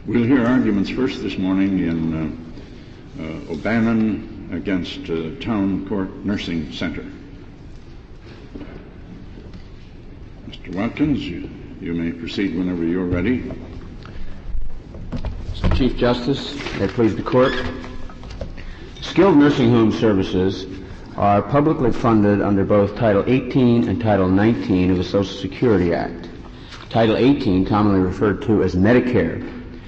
We'll hear arguments first this morning in O'Bannon against Town Court Nursing Center. Mr. Watkins, you may proceed whenever you're ready. Mr. Chief Justice, may it please the Court. Skilled nursing home services are publicly funded under both Title 18 and Title 19 of the Social Security Act. Title 18, commonly referred to as Medicare,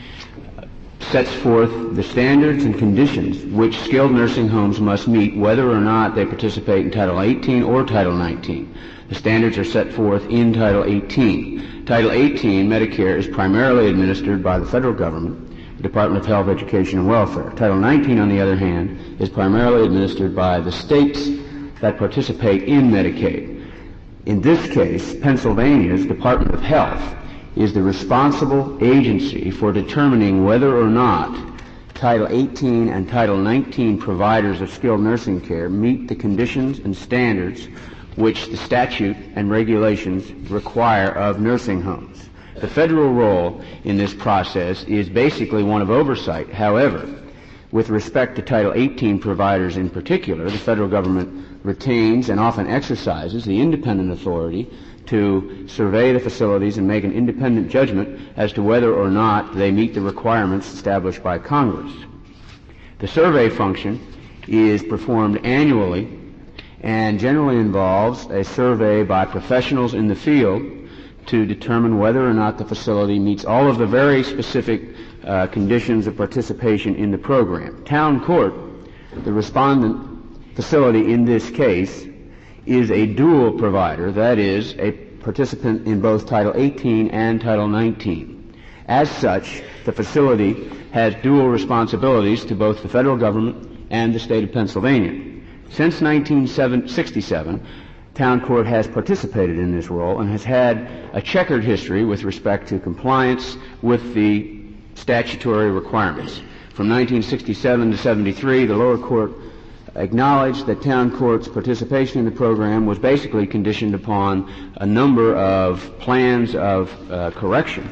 sets forth the standards and conditions which skilled nursing homes must meet whether or not they participate in Title 18 or Title 19. The standards are set forth in Title 18. Title 18, Medicare, is primarily administered by the federal government, the Department of Health, Education, and Welfare. Title 19, on the other hand, is primarily administered by the states that participate in Medicaid. In this case, Pennsylvania's Department of Health is the responsible agency for determining whether or not Title 18 and Title 19 providers of skilled nursing care meet the conditions and standards which the statute and regulations require of nursing homes. The federal role in this process is basically one of oversight. However, with respect to Title 18 providers in particular, the federal government retains and often exercises the independent authority to survey the facilities and make an independent judgment as to whether or not they meet the requirements established by Congress. The survey function is performed annually and generally involves a survey by professionals in the field to determine whether or not the facility meets all of the very specific conditions of participation in the program. Town Court, the respondent facility in this case, is a dual provider, that is, a participant in both Title 18 and Title 19. As such, the facility has dual responsibilities to both the federal government and the state of Pennsylvania. Since 1967, Town Court has participated in this role and has had a checkered history with respect to compliance with the statutory requirements. From 1967 to 73, the lower court acknowledged that Town Court's participation in the program was basically conditioned upon a number of plans of correction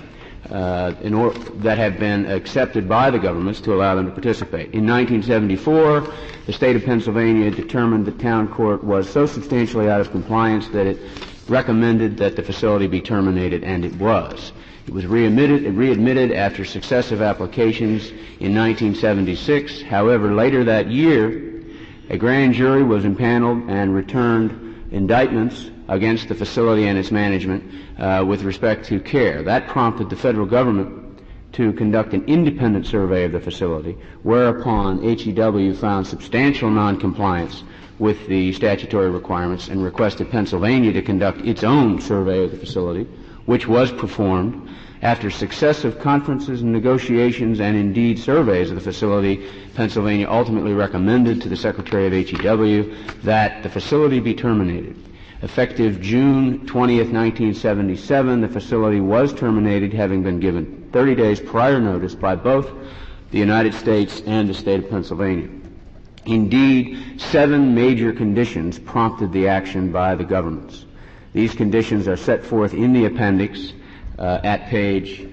that have been accepted by the governments to allow them to participate. In 1974, the state of Pennsylvania determined that Town Court was so substantially out of compliance that it recommended that the facility be terminated, and it was. It was readmitted after successive applications in 1976. However, later that year, a grand jury was impaneled and returned indictments against the facility and its management with respect to care. That prompted the federal government to conduct an independent survey of the facility, whereupon HEW found substantial noncompliance with the statutory requirements and requested Pennsylvania to conduct its own survey of the facility, which was performed. After successive conferences and negotiations and indeed surveys of the facility, Pennsylvania ultimately recommended to the Secretary of HEW that the facility be terminated. Effective June 20th, 1977, the facility was terminated, having been given 30 days prior notice by both the United States and the state of Pennsylvania. Indeed, 7 major conditions prompted the action by the governments. These conditions are set forth in the appendix at page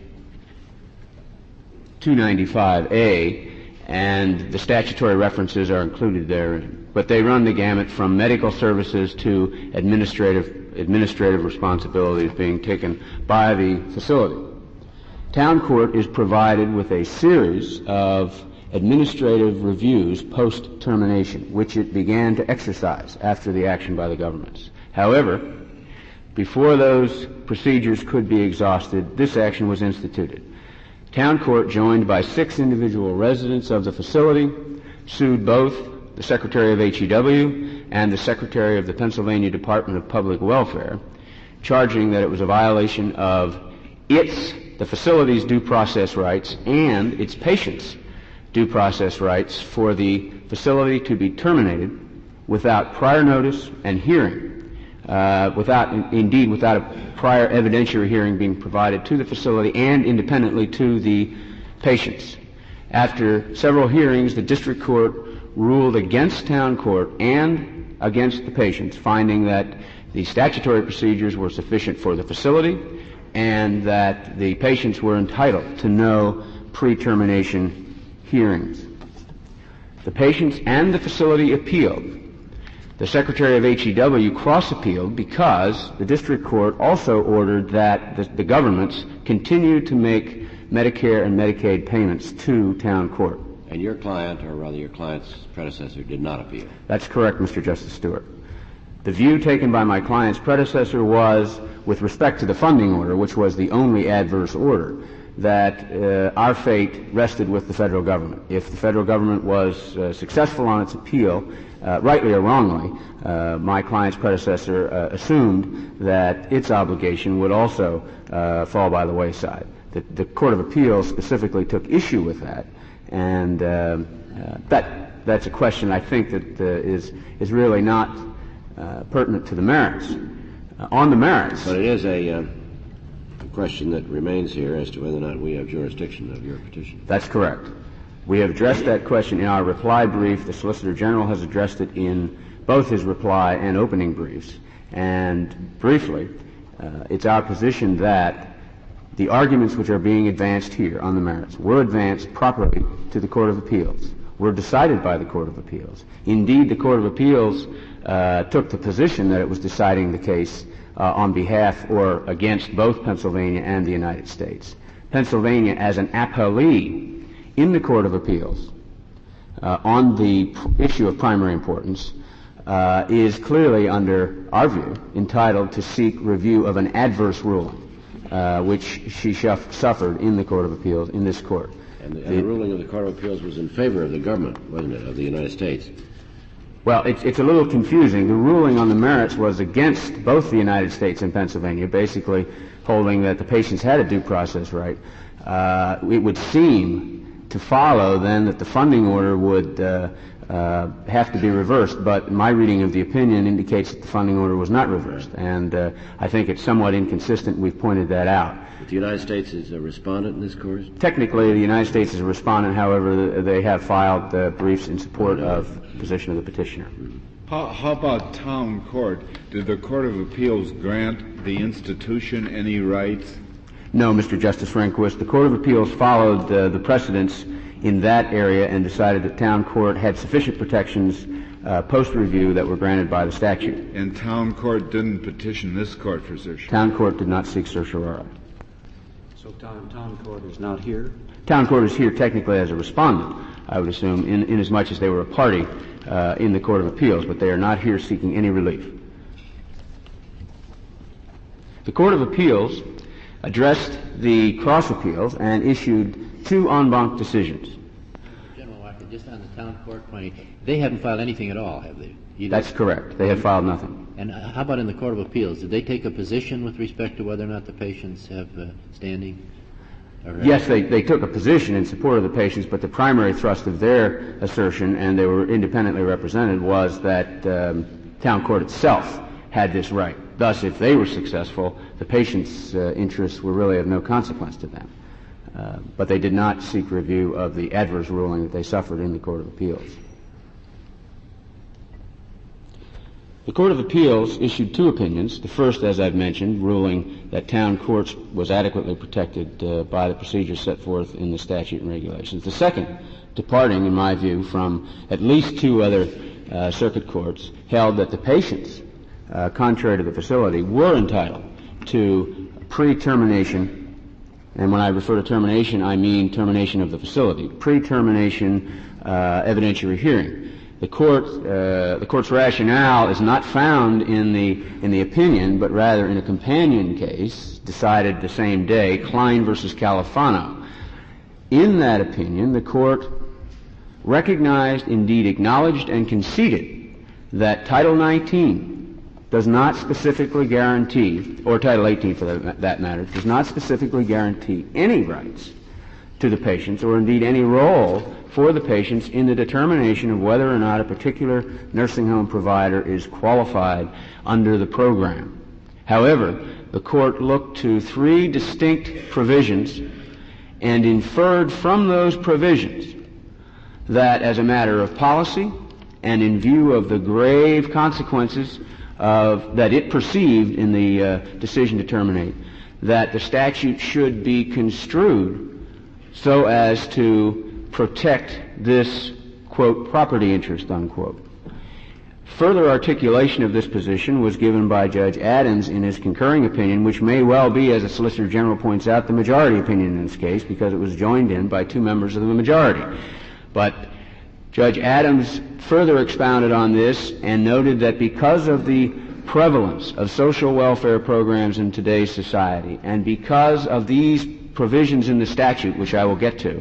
295A, and the statutory references are included there. But they run the gamut from medical services to administrative responsibilities being taken by the facility. Town Court is provided with a series of administrative reviews post-termination, which it began to exercise after the action by the governments. However, before those procedures could be exhausted, this action was instituted. Town Court, joined by 6 individual residents of the facility, sued both the Secretary of HEW and the Secretary of the Pennsylvania Department of Public Welfare, charging that it was a violation of the facility's due process rights and its patients' due process rights for the facility to be terminated without prior notice and hearing, without a prior evidentiary hearing being provided to the facility and independently to the patients. After several hearings, the district court ruled against Town Court and against the patients, finding that the statutory procedures were sufficient for the facility and that the patients were entitled to know pre-termination hearings. The patients and the facility appealed. The Secretary of HEW cross-appealed because the district court also ordered that the governments continue to make Medicare and Medicaid payments to town court. And your client, or rather your client's predecessor, did not appeal. That's correct, Mr. Justice Stewart. The view taken by my client's predecessor was, with respect to the funding order, which was the only adverse order, that our fate rested with the federal government. If the federal government was successful on its appeal, rightly or wrongly, my client's predecessor assumed that its obligation would also fall by the wayside. The Court of Appeals specifically took issue with that, and that's a question I think that is really not pertinent to the merits. On the merits. But it is a question that remains here as to whether or not we have jurisdiction of your petition. That's correct. We have addressed that question in our reply brief. The Solicitor General has addressed it in both his reply and opening briefs. And briefly, it's our position that the arguments which are being advanced here on the merits were advanced properly to the Court of Appeals, were decided by the Court of Appeals. Indeed, the Court of Appeals took the position that it was deciding the case on behalf or against both Pennsylvania and the United States. Pennsylvania, as an appellee in the Court of Appeals on the issue of primary importance, is clearly, under our view, entitled to seek review of an adverse ruling, which she suffered in the Court of Appeals, in this court. And the ruling of the Court of Appeals was in favor of the government, wasn't it, of the United States? Well, it's a little confusing. The ruling on the merits was against both the United States and Pennsylvania, basically holding that the patients had a due process right. It would seem to follow, then, that the funding order would have to be reversed, but my reading of the opinion indicates that the funding order was not reversed, and I think it's somewhat inconsistent. We've pointed that out. But the United States is a respondent in this course? Technically, the United States is a respondent. However, they have filed briefs in support of the position of the petitioner. How about town court? Did the Court of Appeals grant the institution any rights? No, Mr. Justice Rehnquist. The Court of Appeals followed the precedents in that area and decided that town court had sufficient protections post-review that were granted by the statute. And town court didn't petition this court for certiorari? Town court did not seek certiorari. So town court is not here? Town court is here technically as a respondent, I would assume, in as much as they were a party in the Court of Appeals, but they are not here seeking any relief. The Court of Appeals addressed the cross-appeals and issued 2 en banc decisions. General Walker, just on the town court point, they haven't filed anything at all, have they? That's correct. They have filed nothing. And how about in the Court of Appeals? Did they take a position with respect to whether or not the patients have standing? Yes, they took a position in support of the patients, but the primary thrust of their assertion, and they were independently represented, was that town court itself had this right. Thus, if they were successful, the patients' interests were really of no consequence to them. But they did not seek review of the adverse ruling that they suffered in the Court of Appeals. The Court of Appeals issued 2 opinions. The first, as I've mentioned, ruling that town courts was adequately protected by the procedures set forth in the statute and regulations. The second, departing, in my view, from at least 2 other circuit courts, held that the patients, contrary to the facility, were entitled to pre-termination, and when I refer to termination, I mean termination of the facility, pre-termination evidentiary hearing. The court's rationale is not found in the opinion, but rather in a companion case decided the same day, Klein versus Califano. In that opinion, the court recognized, indeed acknowledged, and conceded that Title 19 does not specifically guarantee, or Title 18 for that matter, does not specifically guarantee any rights to the patients, or indeed any role for the patients in the determination of whether or not a particular nursing home provider is qualified under the program. However, the court looked to 3 distinct provisions and inferred from those provisions that as a matter of policy and in view of the grave consequences that it perceived in the decision to terminate, that the statute should be construed so as to protect this, quote, property interest, unquote. Further articulation of this position was given by Judge Adams in his concurring opinion, which may well be, as the Solicitor General points out, the majority opinion in this case, because it was joined in by two members of the majority. But Judge Adams further expounded on this and noted that because of the prevalence of social welfare programs in today's society, and because of these provisions in the statute, which I will get to,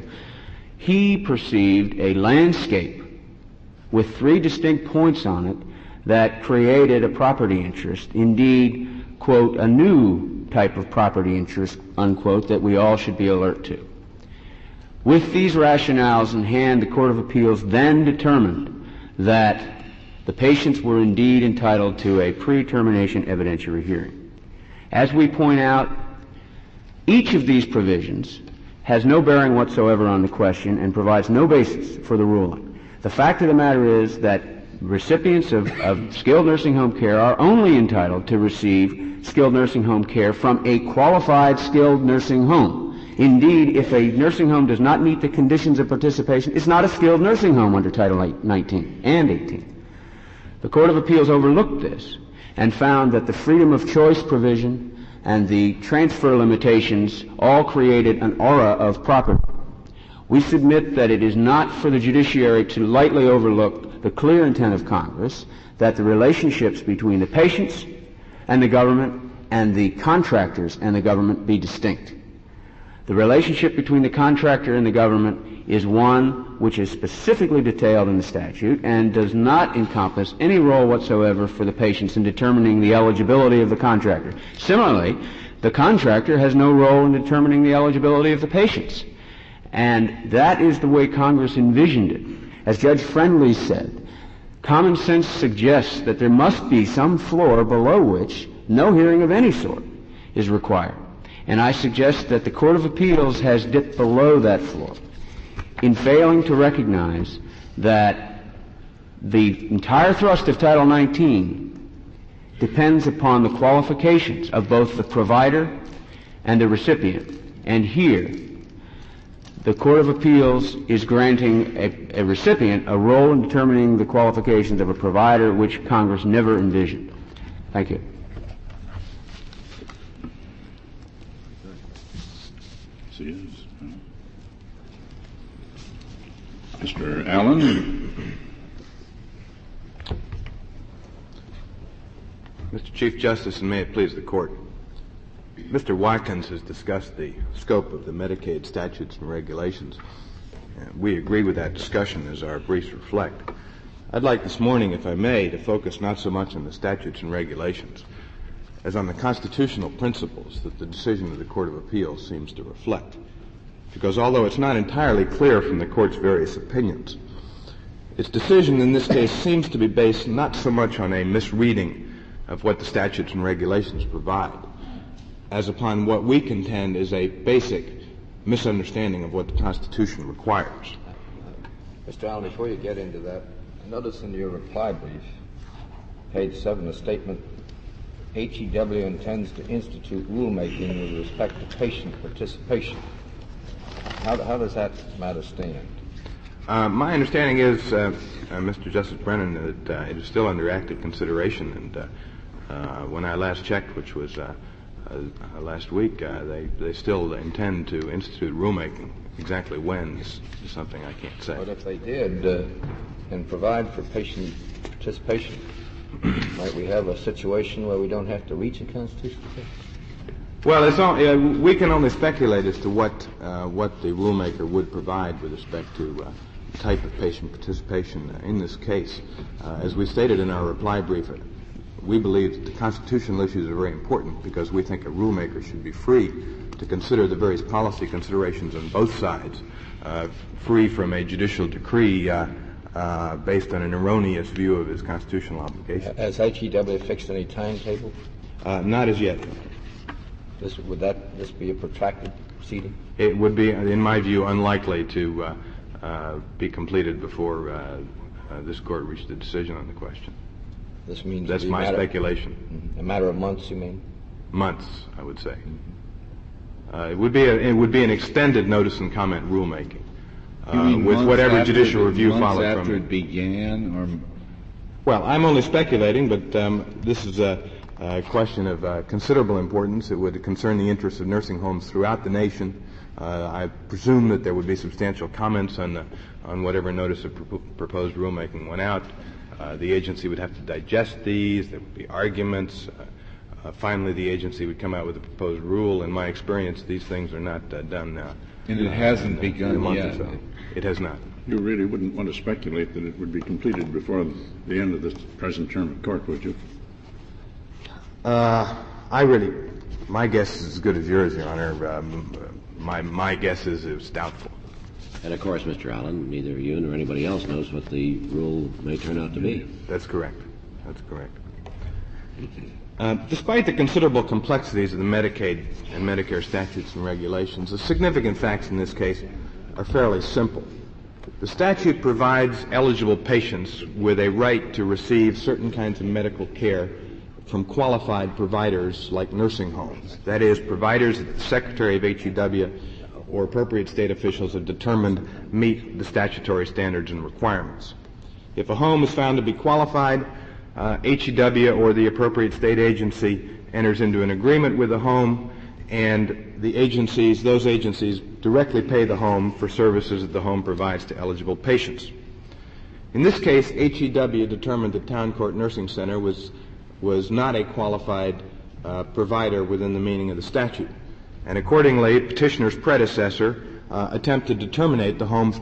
he perceived a landscape with three distinct points on it that created a property interest, indeed, quote, a new type of property interest, unquote, that we all should be alert to. With these rationales in hand, the Court of Appeals then determined that the patients were indeed entitled to a pre-termination evidentiary hearing. As we point out, each of these provisions has no bearing whatsoever on the question and provides no basis for the ruling. The fact of the matter is that recipients of skilled nursing home care are only entitled to receive skilled nursing home care from a qualified skilled nursing home. Indeed, if a nursing home does not meet the conditions of participation, it's not a skilled nursing home under Title 19 and 18. The Court of Appeals overlooked this and found that the freedom of choice provision and the transfer limitations all created an aura of property. We submit that it is not for the judiciary to lightly overlook the clear intent of Congress that the relationships between the patients and the government and the contractors and the government be distinct. The relationship between the contractor and the government is one which is specifically detailed in the statute and does not encompass any role whatsoever for the patients in determining the eligibility of the contractor. Similarly, the contractor has no role in determining the eligibility of the patients. And that is the way Congress envisioned it. As Judge Friendly said, common sense suggests that there must be some floor below which no hearing of any sort is required. And I suggest that the Court of Appeals has dipped below that floor in failing to recognize that the entire thrust of Title 19 depends upon the qualifications of both the provider and the recipient. And here, the Court of Appeals is granting a recipient a role in determining the qualifications of a provider which Congress never envisioned. Thank you. Mr. Allen. Mr. Chief Justice, and may it please the Court, Mr. Watkins has discussed the scope of the Medicaid statutes and regulations. We agree with that discussion as our briefs reflect. I'd like this morning, if I may, to focus not so much on the statutes and regulations as on the constitutional principles that the decision of the Court of Appeals seems to reflect. Because although it's not entirely clear from the Court's various opinions, its decision in this case seems to be based not so much on a misreading of what the statutes and regulations provide, as upon what we contend is a basic misunderstanding of what the Constitution requires. Mr. Allen, before you get into that, notice in your reply brief, page 7, the statement, HEW intends to institute rulemaking with respect to patient participation. How does that matter stand? My understanding is, Mr. Justice Brennan, that it is still under active consideration, and when I last checked, which was last week, they still intend to institute rulemaking. Exactly when is something I can't say. But if they did and provide for patient participation, might we have a situation where we don't have to reach a constitutional case? Well, we can only speculate as to what the rulemaker would provide with respect to the type of patient participation in this case. As we stated in our reply brief, we believe that the constitutional issues are very important because we think a rulemaker should be free to consider the various policy considerations on both sides, free from a judicial decree based on an erroneous view of his constitutional obligations. Has HEW fixed any timetable? Not as yet. Would this be a protracted proceeding? It would be, in my view, unlikely to be completed before this Court reached a decision on the question. This means that's my speculation. A matter of months, you mean? Months, I would say. It would be an extended notice and comment rulemaking. You mean with months whatever after judicial review months followed after from it began, or Well, I'm only speculating, but this is a question of considerable importance. It would concern the interests of nursing homes throughout the nation. I presume that there would be substantial comments on whatever notice of proposed rulemaking went out. The agency would have to digest these. There would be arguments. Finally, the agency would come out with a proposed rule. In my experience, these things are not done now. and it hasn't begun yet. So. It has not. You really wouldn't want to speculate that it would be completed before the end of the present term of court, would you? My guess is as good as yours, Your Honor. My guess is it's doubtful. And of course, Mr. Allen, neither you nor anybody else knows what the rule may turn out to be. That's correct. That's correct. Despite the considerable complexities of the Medicaid and Medicare statutes and regulations, the significant facts in this case are fairly simple. The statute provides eligible patients with a right to receive certain kinds of medical care from qualified providers like nursing homes. That is, providers that the Secretary of HEW or appropriate state officials have determined meet the statutory standards and requirements. If a home is found to be qualified, HEW or the appropriate state agency enters into an agreement with the home, and those agencies directly pay the home for services that the home provides to eligible patients. In this case, HEW determined that Town Court Nursing Center was not a qualified provider within the meaning of the statute. And accordingly, petitioner's predecessor attempted to terminate the home's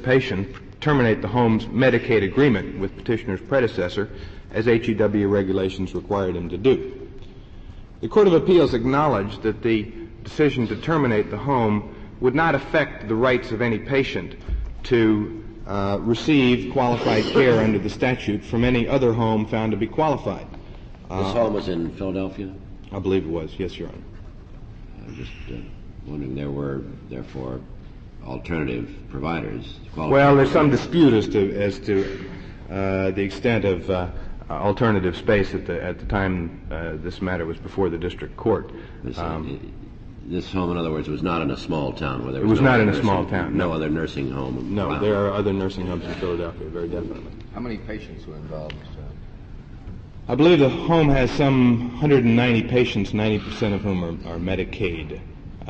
Medicaid agreement with petitioner's predecessor, as HEW regulations required him to do. The Court of Appeals acknowledged that the decision to terminate the home would not affect the rights of any patient to receive qualified care under the statute from any other home found to be qualified. This home was in Philadelphia? I believe it was, yes, Your Honor. I'm just wondering, there were, therefore, alternative providers. Well, there's some dispute as to the extent of alternative space at the time this matter was before the district court. This home, in other words, was not in a small town where there was not in a small town. No other nursing home. No, around. there are other nursing homes in Philadelphia, very definitely. How many patients were involved, Mr. Allen? I believe the home has some 190 patients, 90% of whom are Medicaid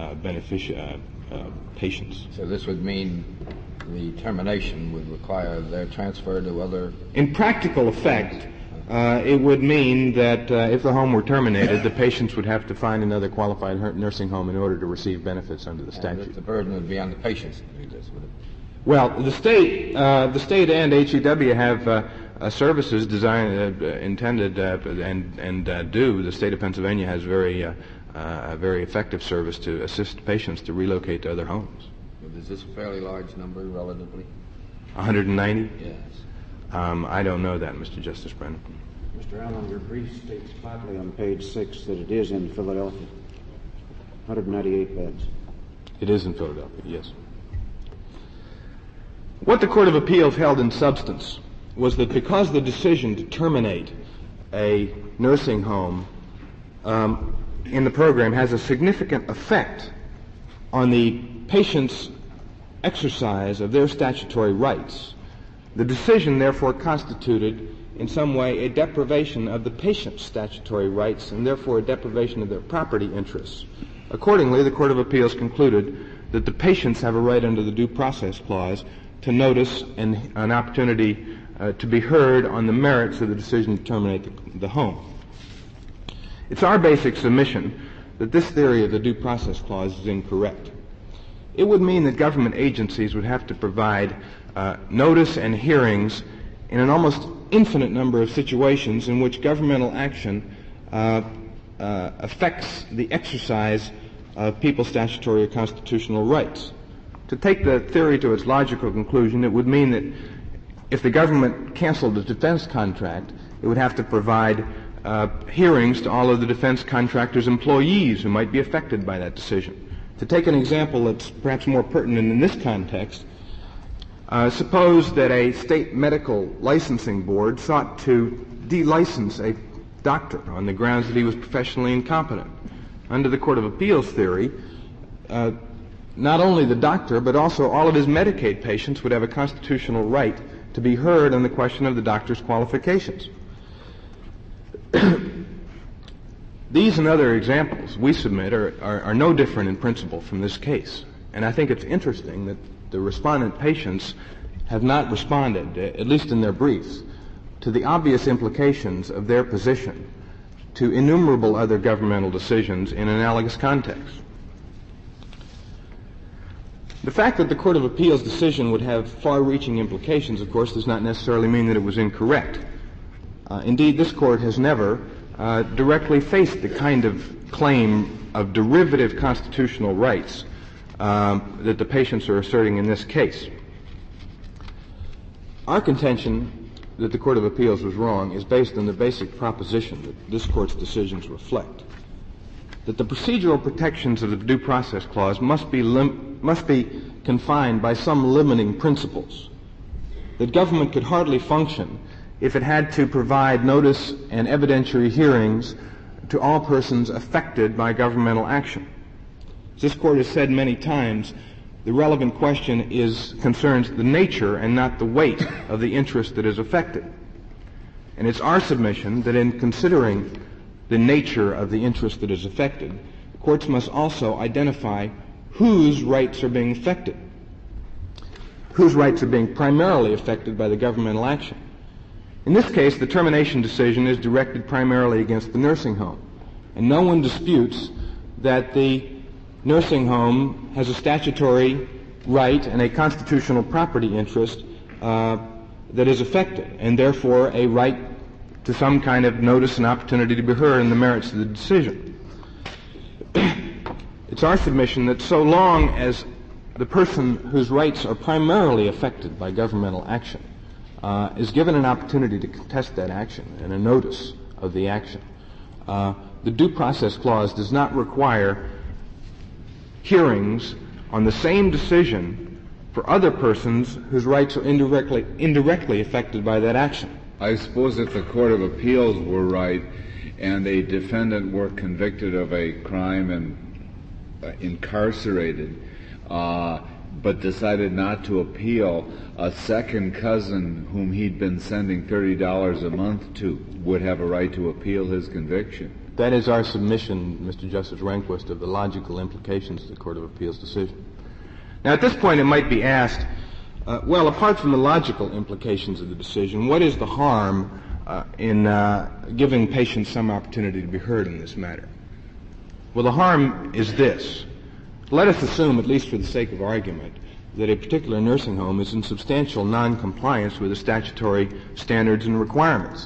patients. So this would mean the termination would require their transfer to other... In practical effect, it would mean that if the home were terminated, the patients would have to find another qualified nursing home in order to receive benefits under the statute. The burden would be on the patients to do this, would it? Well, the state and HEW have services designed, intended, and do. The state of Pennsylvania has a very effective service to assist patients to relocate to other homes. Is this a fairly large number, relatively? 190? Yes. I don't know that, Mr. Justice Brennan. Mr. Allen, your brief states flatly on page 6 that it is in Philadelphia. 198 beds. It is in Philadelphia, yes. What the Court of Appeals held in substance was that because the decision to terminate a nursing home in the program has a significant effect on the patient's exercise of their statutory rights, the decision therefore constituted in some way a deprivation of the patient's statutory rights and therefore a deprivation of their property interests. Accordingly, the Court of Appeals concluded that the patients have a right under the Due Process Clause to notice and an opportunity to be heard on the merits of the decision to terminate the home. It's our basic submission that this theory of the Due Process Clause is incorrect. It would mean that government agencies would have to provide notice and hearings in an almost infinite number of situations in which governmental action affects the exercise of people's statutory or constitutional rights. To take the theory to its logical conclusion, it would mean that if the government canceled the defense contract, it would have to provide hearings to all of the defense contractor's employees who might be affected by that decision. To take an example that's perhaps more pertinent in this context, suppose that a state medical licensing board sought to de-license a doctor on the grounds that he was professionally incompetent. Under the Court of Appeals theory, not only the doctor, but also all of his Medicaid patients would have a constitutional right to be heard on the question of the doctor's qualifications. These and other examples we submit are no different in principle from this case. And I think it's interesting that the respondent patients have not responded, at least in their briefs, to the obvious implications of their position to innumerable other governmental decisions in analogous contexts. The fact that the Court of Appeals decision would have far-reaching implications, of course, does not necessarily mean that it was incorrect. Indeed, this Court has never directly faced the kind of claim of derivative constitutional rights that the patients are asserting in this case. Our contention that the Court of Appeals was wrong is based on the basic proposition that this Court's decisions reflect, that the procedural protections of the Due Process Clause must be confined by some limiting principles, that government could hardly function if it had to provide notice and evidentiary hearings to all persons affected by governmental action. As this Court has said many times, the relevant question concerns the nature and not the weight of the interest that is affected. And it's our submission that in considering the nature of the interest that is affected, courts must also identify whose rights are being affected, whose rights are being primarily affected by the governmental action. In this case, the termination decision is directed primarily against the nursing home, and no one disputes that the nursing home has a statutory right and a constitutional property interest that is affected, and therefore a right to some kind of notice and opportunity to be heard in the merits of the decision. It's our submission that so long as the person whose rights are primarily affected by governmental action is given an opportunity to contest that action and a notice of the action, the Due Process Clause does not require hearings on the same decision for other persons whose rights are indirectly affected by that action. I suppose if the Court of Appeals were right and a defendant were convicted of a crime and incarcerated, but decided not to appeal, a second cousin whom he'd been sending $30 a month to would have a right to appeal his conviction. That is our submission, Mr. Justice Rehnquist, of the logical implications of the Court of Appeals decision. Now, at this point, it might be asked, well, apart from the logical implications of the decision, what is the harm in giving patients some opportunity to be heard in this matter? Well, the harm is this. Let us assume, at least for the sake of argument, that a particular nursing home is in substantial noncompliance with the statutory standards and requirements,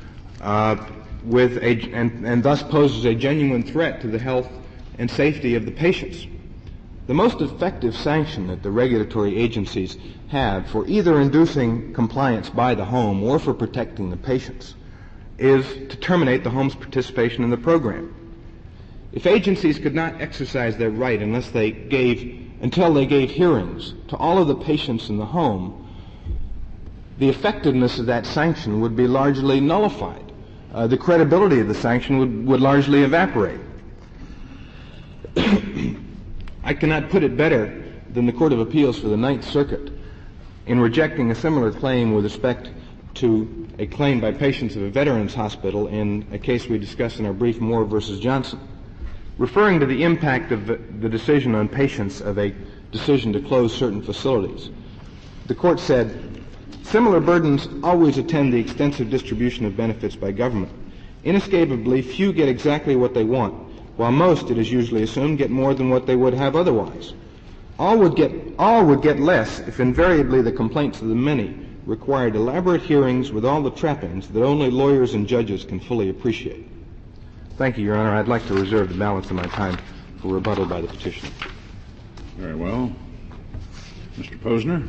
and thus poses a genuine threat to the health and safety of the patients. The most effective sanction that the regulatory agencies have for either inducing compliance by the home or for protecting the patients is to terminate the home's participation in the program. If agencies could not exercise their right until they gave hearings to all of the patients in the home, the effectiveness of that sanction would be largely nullified. The credibility of the sanction would largely evaporate. I cannot put it better than the Court of Appeals for the Ninth Circuit in rejecting a similar claim with respect to a claim by patients of a veterans hospital in a case we discussed in our brief, Moore versus Johnson. Referring to the impact of the decision on patients of a decision to close certain facilities, the Court said, similar burdens always attend the extensive distribution of benefits by government. Inescapably, few get exactly what they want, while most, it is usually assumed, get more than what they would have otherwise. All would get less if invariably the complaints of the many required elaborate hearings with all the trappings that only lawyers and judges can fully appreciate. Thank you, Your Honor. I'd like to reserve the balance of my time for rebuttal by the petitioner. Very well. Mr. Posner.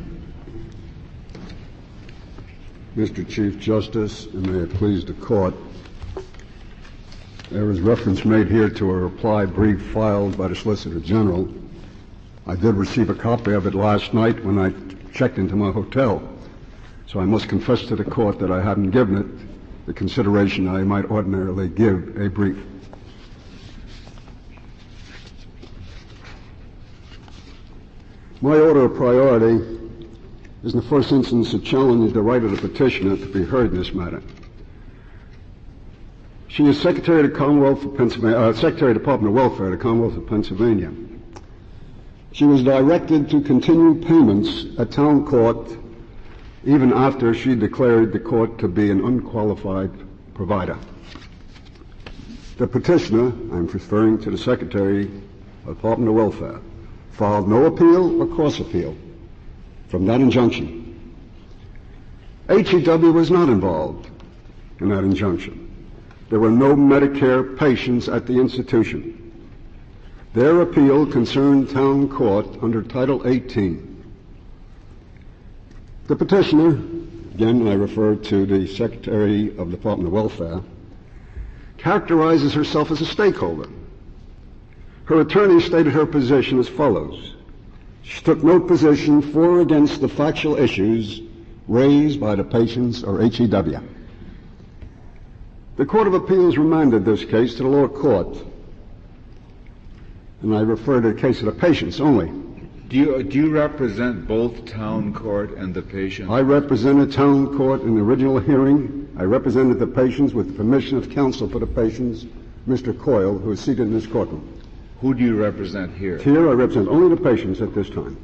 Mr. Chief Justice, and may it please the Court, there is reference made here to a reply brief filed by the Solicitor General. I did receive a copy of it last night when I checked into my hotel, so I must confess to the Court that I haven't given it the consideration I might ordinarily give a brief. My order of priority is in the first instance to challenge the right of the petitioner to be heard in this matter. She is Secretary of the Commonwealth of Pennsylvania, Secretary of the Department of Welfare of the Commonwealth of Pennsylvania. She was directed to continue payments at town court even after she declared the court to be an unqualified provider. The petitioner, I'm referring to the Secretary of the Department of Welfare, filed no appeal or cross-appeal from that injunction. HEW was not involved in that injunction. There were no Medicare patients at the institution. Their appeal concerned town court under Title 18. The petitioner, again I refer to the Secretary of the Department of Welfare, characterizes herself as a stakeholder. Her attorney stated her position as follows. She took no position for or against the factual issues raised by the patients or HEW. The Court of Appeals remanded this case to the lower court, and I refer to the case of the patients only. Do you represent both town court and the patient? I represented town court in the original hearing. I represented the patients with the permission of counsel for the patients, Mr. Coyle, who is seated in this courtroom. Who do you represent here? Here I represent only the patients at this time.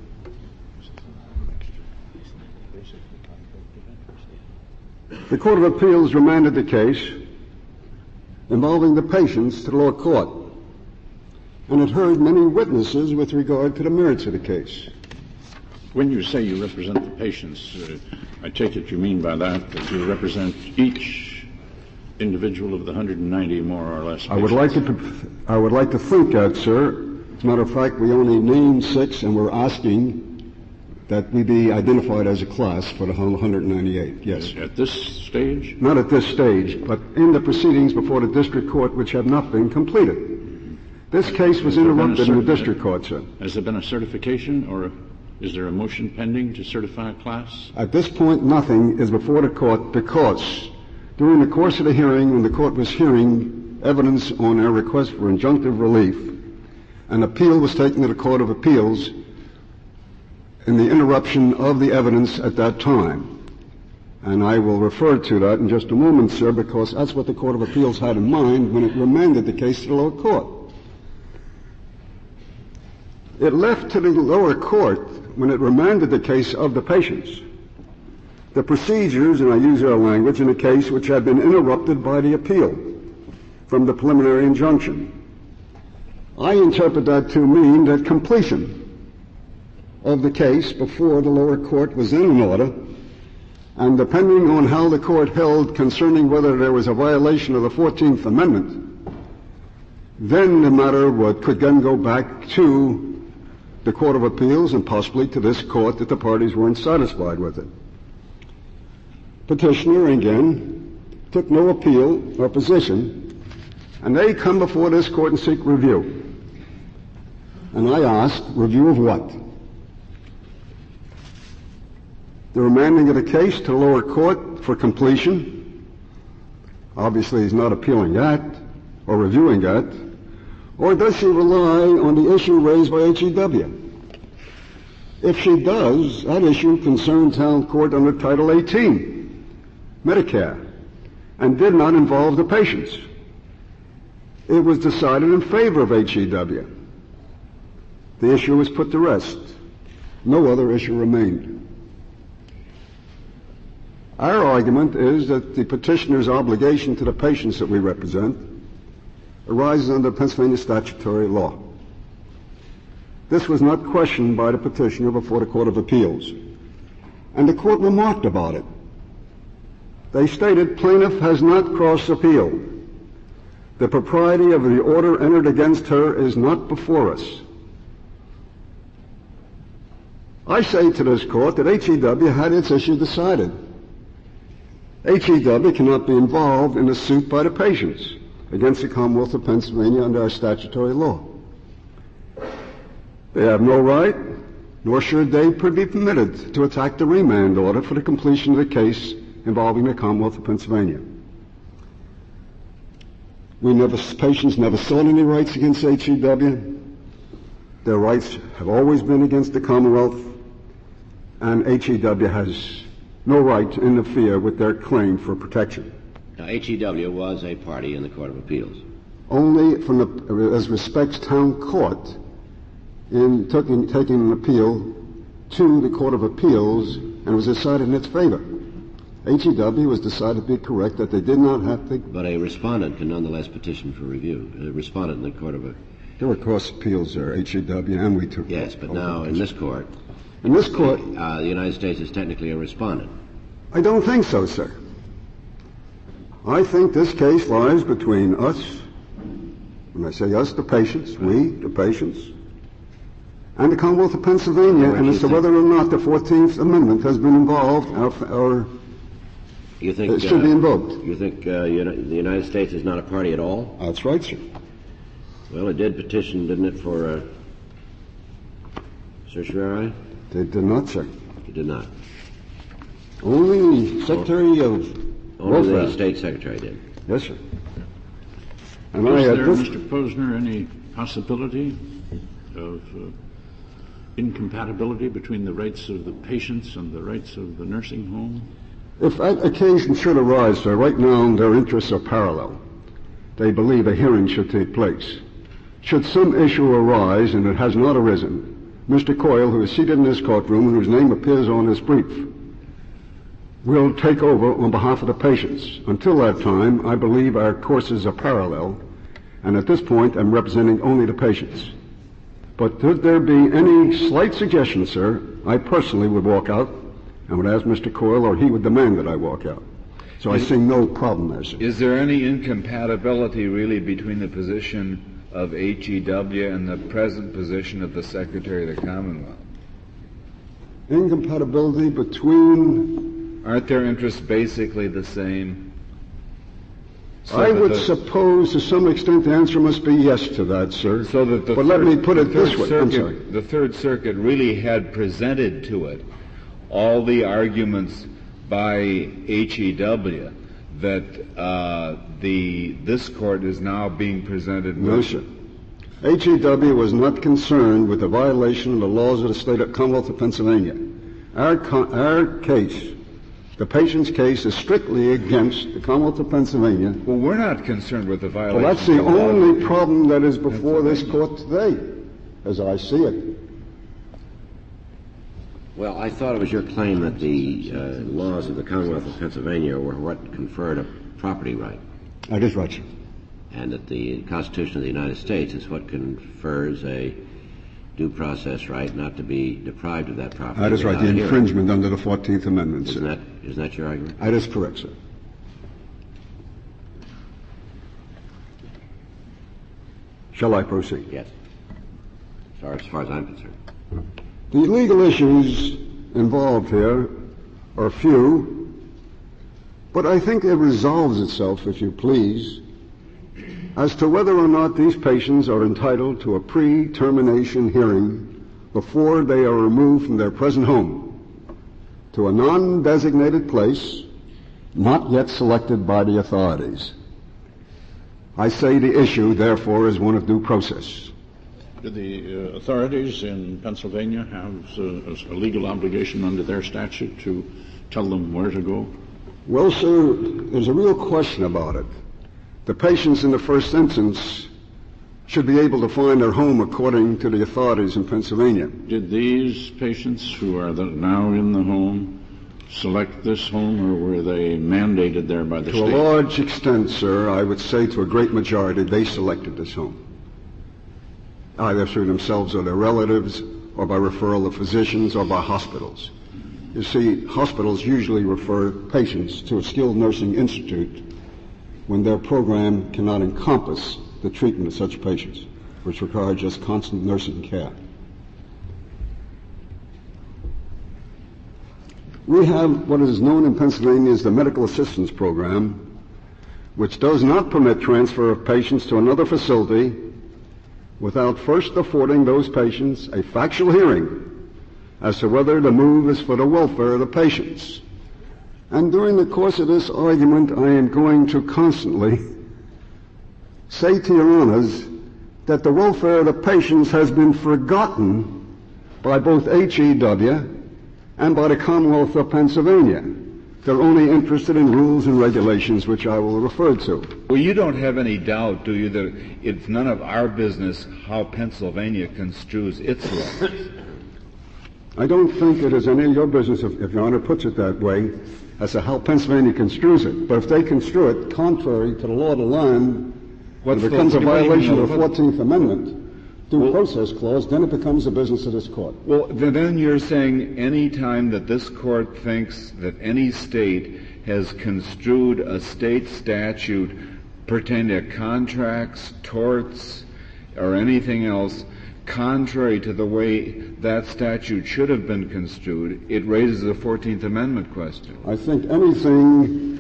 The Court of Appeals remanded the case involving the patients to the lower court, and it heard many witnesses with regard to the merits of the case. When you say you represent the patients, I take it you mean by that you represent each individual of the 190 more or less patients. I would like to think that, sir. As a matter of fact, we only named 6, and we're asking that we be identified as a class for the whole 198, yes. At this stage? Not at this stage, but in the proceedings before the district court which have not been completed. This case was interrupted in the district court, sir. Has there been a certification, or is there a motion pending to certify a class? At this point, nothing is before the court because during the course of the hearing, when the court was hearing evidence on our request for injunctive relief, an appeal was taken to the Court of Appeals in the interruption of the evidence at that time. And I will refer to that in just a moment, sir, because that's what the Court of Appeals had in mind when it remanded the case to the lower court. It left to the lower court, when it remanded the case of the patients, the procedures, and I use our language, in a case which had been interrupted by the appeal from the preliminary injunction. I interpret that to mean that completion of the case before the lower court was in order, and depending on how the court held concerning whether there was a violation of the 14th Amendment, then the matter could then go back to the Court of Appeals and possibly to this court if the parties weren't satisfied with it. Petitioner, again, took no appeal or position, and they come before this court and seek review. And I ask, review of what? The remanding of the case to the lower court for completion. Obviously, he's not appealing that or reviewing that. Or does she rely on the issue raised by HEW? If she does, that issue concerned town court under Title 18, Medicare, and did not involve the patients. It was decided in favor of HEW. The issue was put to rest. No other issue remained. Our argument is that the petitioner's obligation to the patients that we represent arises under Pennsylvania statutory law. This was not questioned by the petitioner before the Court of Appeals, and the court remarked about it. They stated, plaintiff has not cross-appealed. The propriety of the order entered against her is not before us. I say to this court that HEW had its issue decided. HEW cannot be involved in a suit by the patients against the Commonwealth of Pennsylvania under our statutory law. They have no right, nor should they be permitted to attack the remand order for the completion of the case involving the Commonwealth of Pennsylvania. Patients never sought any rights against HEW. Their rights have always been against the Commonwealth, and HEW has no right to interfere with their claim for protection. Now, HEW was a party in the Court of Appeals. Only as respects town court in taking an appeal to the Court of Appeals and was decided in its favor. HEW was decided to be correct that they did not have to... But a respondent can nonetheless petition for review. A respondent in the Court of Appeals. There were cross appeals there, HEW, and we took... Yes, but now in this court... In this court... the United States is technically a respondent. I don't think so, sir. I think this case lies between us, when I say us, the patients, we, the patients, and the Commonwealth of Pennsylvania, and as to whether or not the 14th Amendment has been involved or you think, it should be invoked. You think the United States is not a party at all? That's right, sir. Well, it did petition, didn't it, for certiorari? They did not, sir. It did not. Only the Secretary of Only Welfare. the State Secretary did. Yes, sir. And Is there, Mr. Posner, any possibility of incompatibility between the rights of the patients and the rights of the nursing home? If that occasion should arise, sir, right now their interests are parallel. They believe a hearing should take place. Should some issue arise, and it has not arisen, Mr. Coyle, who is seated in this courtroom and whose name appears on this brief, will take over on behalf of the patients. Until that time, I believe our courses are parallel, and at this point I'm representing only the patients. But could there be any slight suggestion, sir, I personally would walk out and would ask Mr. Coyle, or he would demand that I walk out. So I see no problem there, sir. Is there any incompatibility really between the position of HEW and the present position of the Secretary of the Commonwealth? Incompatibility between... Aren't their interests basically the same? I would suppose to some extent the answer must be yes to that, sir. So that but let me put it this way. I'm sorry. The Third Circuit really had presented to it all the arguments by HEW that this court is now being presented with. No, sir. HEW was not concerned with the violation of the laws of the state of Commonwealth of Pennsylvania. Our case, the patient's case, is strictly against the Commonwealth of Pennsylvania. Well, we're not concerned with the violation. Well, that's the only problem that is before this court today, as I see it. Well, I thought it was your claim that the laws of the Commonwealth of Pennsylvania were what conferred a property right. That is right, sir. And that the Constitution of the United States is what confers a due process right not to be deprived of that property. That is right, the infringement under the 14th Amendment, sir. Isn't that your argument? That is correct, sir. Shall I proceed? Yes. As far as I'm concerned. The legal issues involved here are few, but I think it resolves itself, if you please, as to whether or not these patients are entitled to a pre-termination hearing before they are removed from their present home to a non-designated place not yet selected by the authorities. I say the issue, therefore, is one of due process. Do the authorities in Pennsylvania have a legal obligation under their statute to tell them where to go? Well, sir, there's a real question about it. The patients in the first instance should be able to find their home according to the authorities in Pennsylvania. Did these patients who are now in the home select this home, or were they mandated there by the state? To a large extent, sir, I would say to a great majority, they selected this home, either through themselves or their relatives, or by referral of physicians, or by hospitals. You see, hospitals usually refer patients to a skilled nursing institute when their program cannot encompass the treatment of such patients, which require just constant nursing care. We have what is known in Pennsylvania as the Medical Assistance Program, which does not permit transfer of patients to another facility without first affording those patients a factual hearing as to whether the move is for the welfare of the patients. And during the course of this argument, I am going to constantly say to your honors that the welfare of the patients has been forgotten by both HEW and by the Commonwealth of Pennsylvania. They're only interested in rules and regulations, which I will refer to. Well, you don't have any doubt, do you, that it's none of our business how Pennsylvania construes its laws? I don't think it is any of your business, if Your Honor puts it that way, as to how Pennsylvania construes it. But if they construe it contrary to the law of the land, it becomes a violation of the 14th Amendment due process clause, then it becomes the business of this court. Well, then you're saying any time that this court thinks that any state has construed a state statute pertaining to contracts, torts, or anything else contrary to the way that statute should have been construed, it raises the 14th Amendment question. I think anything,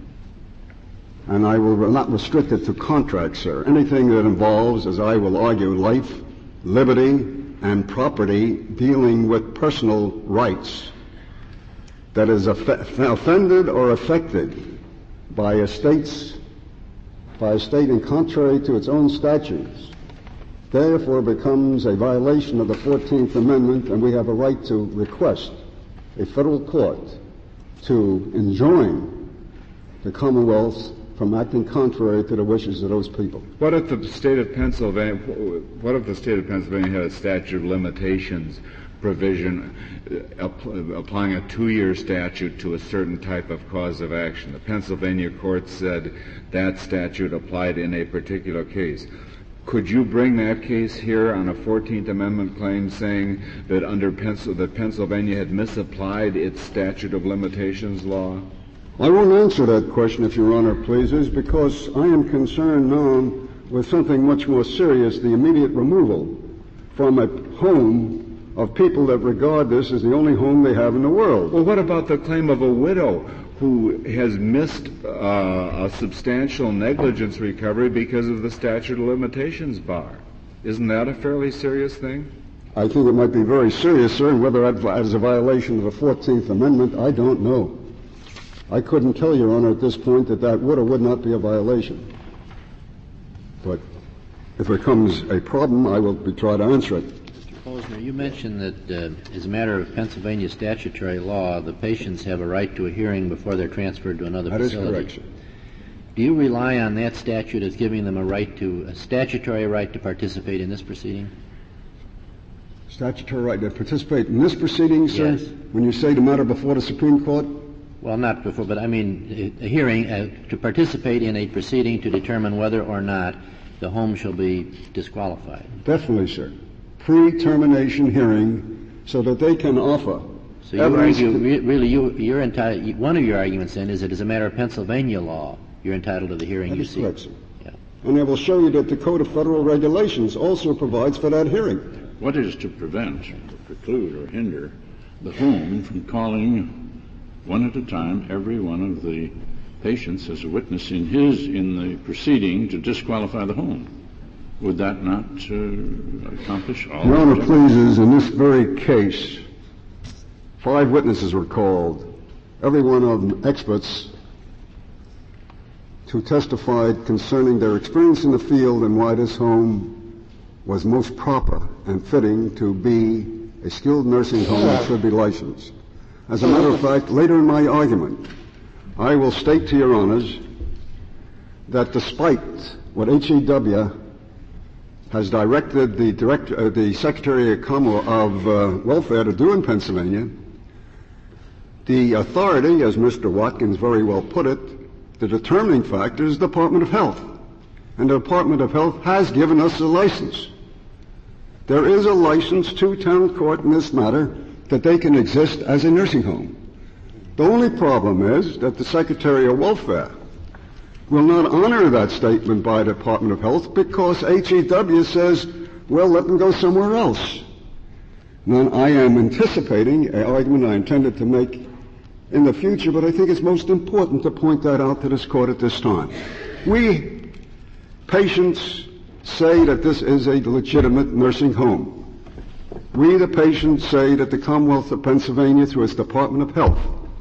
and I will not restrict it to contracts, sir, anything that involves, as I will argue, life, liberty, and property dealing with personal rights that is offended or affected by a state in contrary to its own statutes, therefore becomes a violation of the 14th Amendment, and we have a right to request a federal court to enjoin the Commonwealth from acting contrary to the wishes of those people. What if the state of Pennsylvania had a statute of limitations provision applying a 2-year statute to a certain type of cause of action? The Pennsylvania court said that statute applied in a particular case. Could you bring that case here on a 14th Amendment claim saying that that Pennsylvania had misapplied its statute of limitations law? I won't answer that question, if Your Honor pleases, because I am concerned now with something much more serious, the immediate removal from a home of people that regard this as the only home they have in the world. Well, what about the claim of a widow who has missed a substantial negligence recovery because of the statute of limitations bar? Isn't that a fairly serious thing? I think it might be very serious, sir, and whether that is a violation of the 14th Amendment, I don't know. I couldn't tell Your Honor at this point that would or would not be a violation. But if it becomes a problem, I will try to answer it. Mr. Posner, you mentioned that as a matter of Pennsylvania statutory law, the patients have a right to a hearing before they're transferred to another facility. That is correct, sir. Do you rely on that statute as giving them a statutory right to participate in this proceeding? Statutory right to participate in this proceeding, sir? Yes. When you say the matter before the Supreme Court? Well, not before, but I mean a hearing to participate in a proceeding to determine whether or not the home shall be disqualified. Definitely, sir. Pre-termination hearing so that they can offer. So you argue, you're entitled, one of your arguments then is that as a matter of Pennsylvania law, you're entitled to the hearing you seek. That is correct, sir. Yeah. And I will show you that the Code of Federal Regulations also provides for that hearing. What is to prevent, or preclude, or hinder the home from calling one at a time every one of the patients as a witness in the proceeding to disqualify the home? Would that not accomplish all? Your Honor pleases, in this very case, 5 witnesses were called, every one of them experts, who testified concerning their experience in the field and why this home was most proper and fitting to be a skilled nursing home that should be licensed. As a matter of fact, later in my argument, I will state to Your Honors that despite what HEW has directed the Secretary of Welfare to do in Pennsylvania, the authority, as Mr. Watkins very well put it, the determining factor is the Department of Health. And the Department of Health has given us a license. There is a license to town court in this matter that they can exist as a nursing home. The only problem is that the Secretary of Welfare will not honor that statement by the Department of Health because HEW says, well, let them go somewhere else. Now, I am anticipating an argument I intended to make in the future, but I think it's most important to point that out to this court at this time. We patients say that this is a legitimate nursing home. We, the patients, say that the Commonwealth of Pennsylvania, through its Department of Health,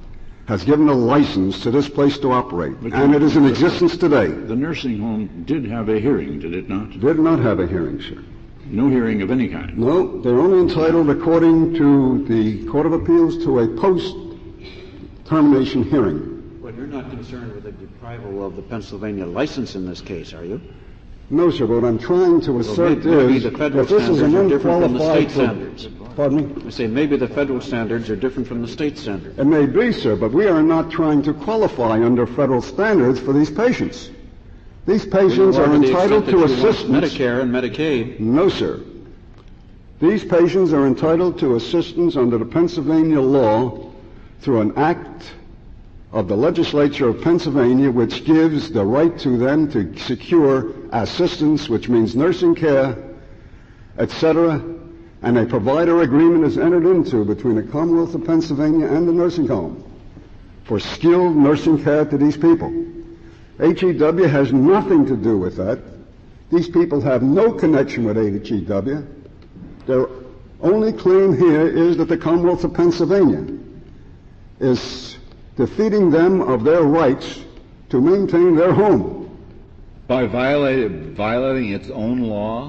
has given a license to this place to operate, But and it is in existence today. The nursing home did have a hearing, did it not? Did not have a hearing, sir. No hearing of any kind. No, they're only entitled, according to the Court of Appeals, to a post-termination hearing. Well, you're not concerned with the deprival of the Pennsylvania license in this case, are you? No, sir, what I'm trying to assert maybe is the federal that this is an standards are different from the unqualified... state standards. Pardon me? I say maybe the federal standards are different from the state standards. It may be, sir, but we are not trying to qualify under federal standards for these patients. These patients are entitled to assistance. Medicare and Medicaid. No, sir. These patients are entitled to assistance under the Pennsylvania law through an act of the legislature of Pennsylvania, which gives the right to them to secure assistance, which means nursing care, etc., and a provider agreement is entered into between the Commonwealth of Pennsylvania and the nursing home for skilled nursing care to these people. HEW has nothing to do with that. These people have no connection with HEW. Their only claim here is that the Commonwealth of Pennsylvania is defeating them of their rights to maintain their home. By violating its own law?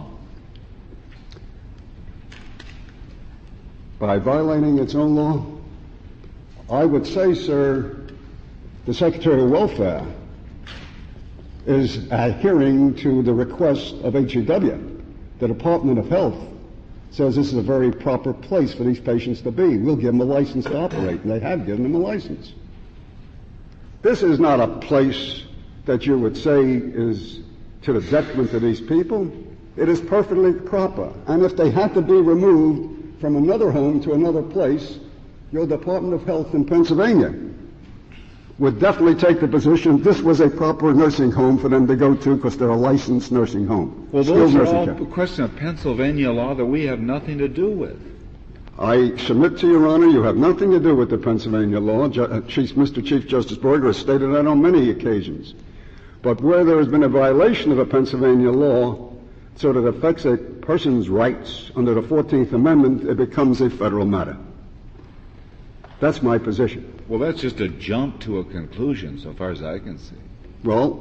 By violating its own law? I would say, sir, the Secretary of Welfare is adhering to the request of HEW. The Department of Health says this is a very proper place for these patients to be. We'll give them a license to operate, and they have given them a license. This is not a place that you would say is to the detriment of these people. It is perfectly proper. And if they had to be removed from another home to another place, your Department of Health in Pennsylvania would definitely take the position this was a proper nursing home for them to go to because they're a licensed nursing home. Well, those are all a question of Pennsylvania law that we have nothing to do with. I submit to Your Honor, you have nothing to do with the Pennsylvania law. Mr. Chief Justice Berger has stated that on many occasions. But where there has been a violation of a Pennsylvania law so that it affects a person's rights under the 14th Amendment, it becomes a federal matter. That's my position. Well, that's just a jump to a conclusion, so far as I can see. Well,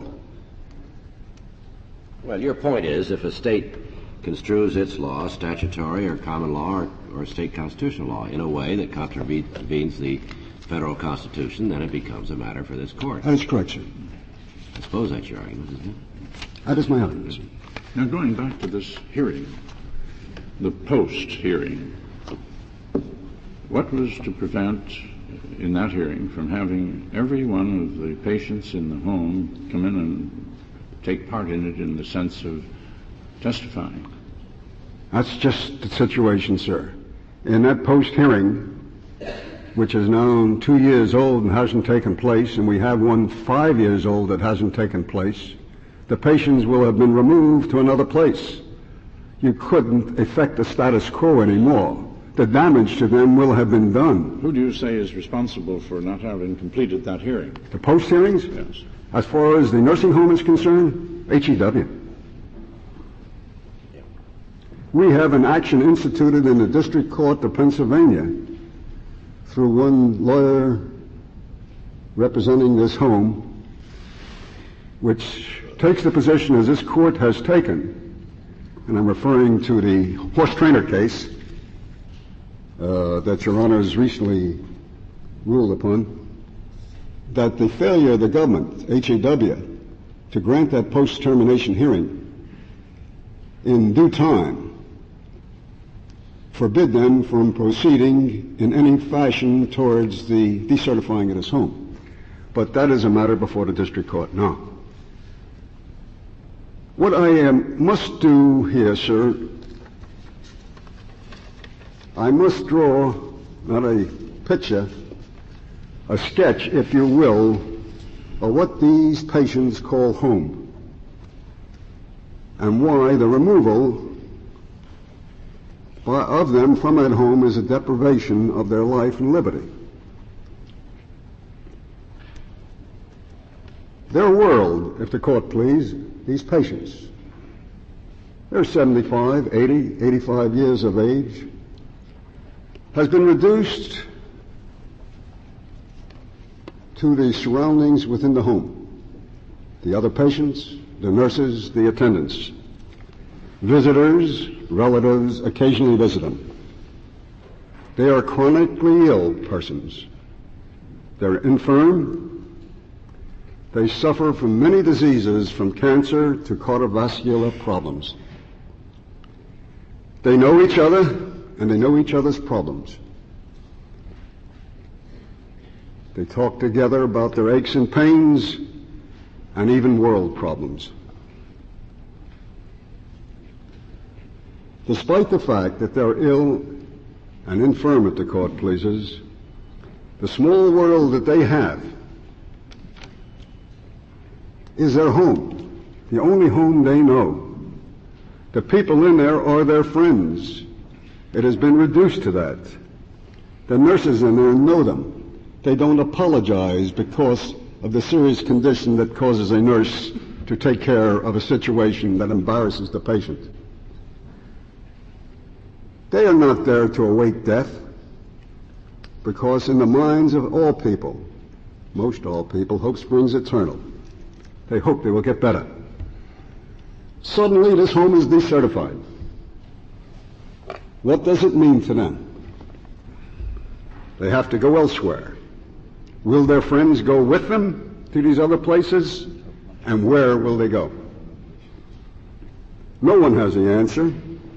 your point is if a state construes its law, statutory or common law or state constitutional law, in a way that contravenes the federal Constitution, then it becomes a matter for this court. that is correct, sir. I suppose that's your argument, isn't it? That is my argument, sir. Now, going back to this hearing, the post-hearing, what was to prevent, in that hearing, from having every one of the patients in the home come in and take part in it in the sense of testifying? That's just the situation, sir. In that post-hearing, which is now 2 years old and hasn't taken place, and we have one 5 years old that hasn't taken place, the patients will have been removed to another place. You couldn't effect the status quo anymore. The damage to them will have been done. Who do you say is responsible for not having completed that hearing? The post-hearings? Yes. As far as the nursing home is concerned, HEW. We have an action instituted in the District Court of Pennsylvania through one lawyer representing this home, which takes the position as this court has taken, and I'm referring to the horse trainer case that Your Honor has recently ruled upon, that the failure of the government, HEW, to grant that post-termination hearing in due time forbid them from proceeding in any fashion towards the decertifying of this home. But that is a matter before the district court now. What I must do here, sir, I must draw not a picture, a sketch, if you will, of what these patients call home and why the removal of them from that home is a deprivation of their life and liberty. Their world, if the court please, these patients, they're 75, 80, 85 years of age, has been reduced to the surroundings within the home. The other patients, the nurses, the attendants. Visitors, relatives occasionally visit them. They are chronically ill persons. They're infirm. They suffer from many diseases, from cancer to cardiovascular problems. They know each other, and they know each other's problems. They talk together about their aches and pains and even world problems. Despite the fact that they're ill and infirm, if the court pleases, the small world that they have is their home, the only home they know. The people in there are their friends. It has been reduced to that. The nurses in there know them. They don't apologize because of the serious condition that causes a nurse to take care of a situation that embarrasses the patient. They are not there to await death, because in the minds of all people, most all people, hope springs eternal. They hope they will get better. Suddenly this home is decertified. What does it mean to them? They have to go elsewhere. Will their friends go with them to these other places? And where will they go? No one has the answer.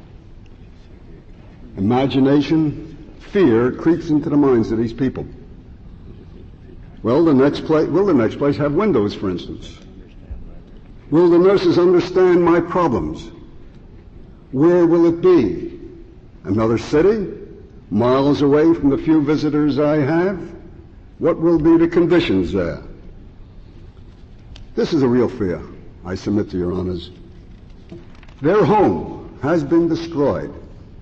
Imagination, fear creeps into the minds of these people. Well, will the next place have windows, for instance? Will the nurses understand my problems? Where will it be? Another city? Miles away from the few visitors I have? What will be the conditions there? This is a real fear, I submit to your honors. Their home has been destroyed.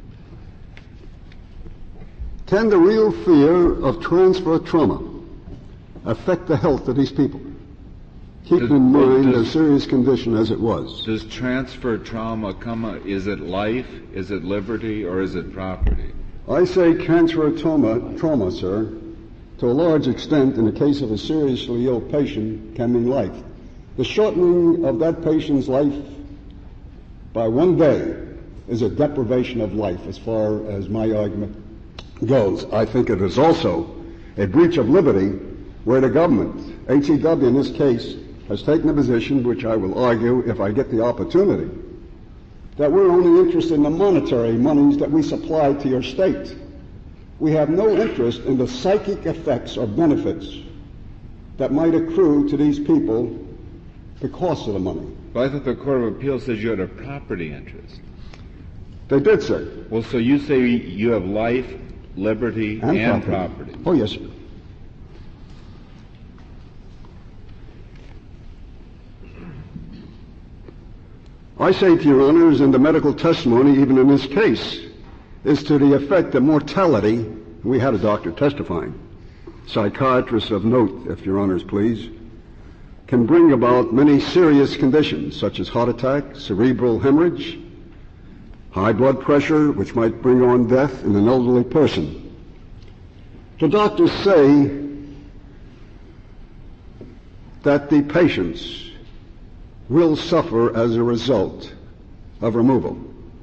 Can the real fear of transfer trauma affect the health of these people? Keep in mind their serious condition as it was. Does transfer trauma is it life, is it liberty, or is it property? I say transfer trauma, sir, to a large extent, in the case of a seriously ill patient, can mean life. The shortening of that patient's life by one day is a deprivation of life, as far as my argument goes. I think it is also a breach of liberty where the government, HEW in this case, has taken a position, which I will argue if I get the opportunity, that we're only interested in the monetary monies that we supply to your state. We have no interest in the psychic effects or benefits that might accrue to these people because of the money. But I thought the Court of Appeals says you had a property interest. They did, sir. Well, so you say you have life, liberty, and property. Oh, yes, sir. I say to your honors, in the medical testimony, even in this case, is to the effect that mortality, we had a doctor testifying, psychiatrist of note, if your honors please, can bring about many serious conditions, such as heart attack, cerebral hemorrhage, high blood pressure, which might bring on death in an elderly person. The doctors say that the patients will suffer as a result of removal.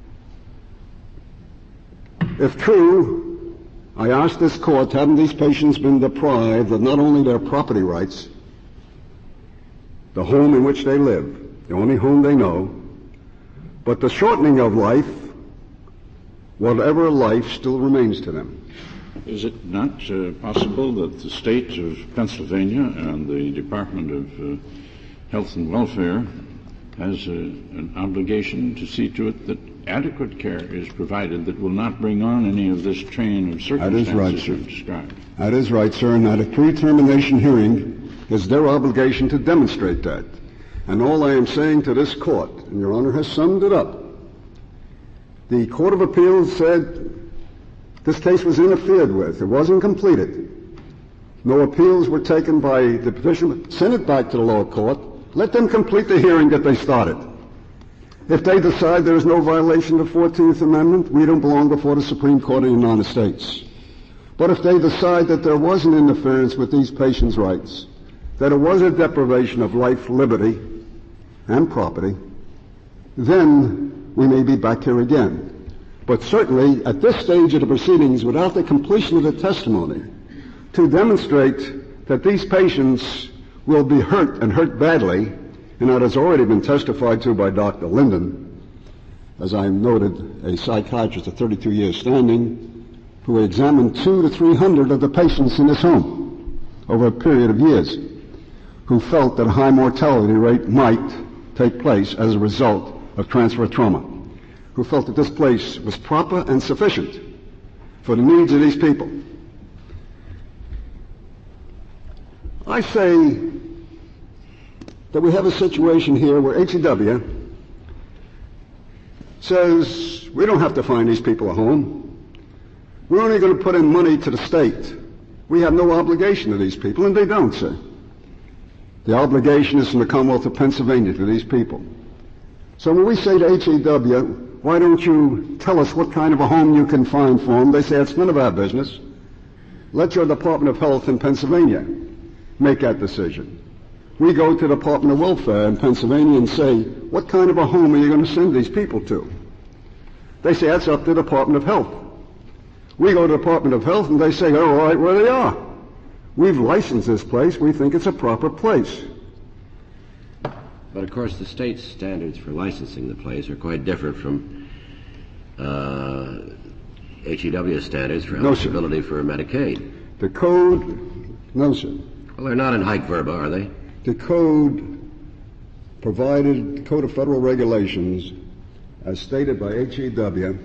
If true, I ask this court, haven't these patients been deprived of not only their property rights, the home in which they live, the only home they know, but the shortening of life, whatever life still remains to them? Is it not possible that the state of Pennsylvania and the Department of Health and Welfare has an obligation to see to it that adequate care is provided that will not bring on any of this train of circumstances that is right, sir. Described? That is right, sir, and at a pre-termination hearing is their obligation to demonstrate that. And all I am saying to this court, and your honor has summed it up, the Court of Appeals said this case was interfered with. It wasn't completed. No appeals were taken by the petitioner. Send it back to the lower court. Let them complete the hearing that they started. If they decide there is no violation of the 14th Amendment, we don't belong before the Supreme Court of the United States. But if they decide that there was an interference with these patients' rights, that it was a deprivation of life, liberty, and property, then we may be back here again. But certainly, at this stage of the proceedings, without the completion of the testimony, to demonstrate that these patients will be hurt and hurt badly, and that has already been testified to by Dr. Linden, as I noted, a psychiatrist of 32 years standing, who examined 200 to 300 of the patients in this home over a period of years, who felt that a high mortality rate might take place as a result of transfer trauma, who felt that this place was proper and sufficient for the needs of these people. I say that we have a situation here where HEW says we don't have to find these people a home. We're only going to put in money to the state. We have no obligation to these people, and they don't, sir. The obligation is from the Commonwealth of Pennsylvania to these people. So when we say to HEW, why don't you tell us what kind of a home you can find for them, they say it's none of our business. Let your Department of Health in Pennsylvania make that decision. We go to the Department of Welfare in Pennsylvania and say, what kind of a home are you going to send these people to? They say, that's up to the Department of Health. We go to the Department of Health and they say, they're all right where they are. We've licensed this place. We think it's a proper place. But of course, the state's standards for licensing the place are quite different from HEW standards for eligibility for Medicaid. The code, no, sir. Well, they're not in Hike Verba, are they? The code provided, the Code of Federal Regulations, as stated by HEW,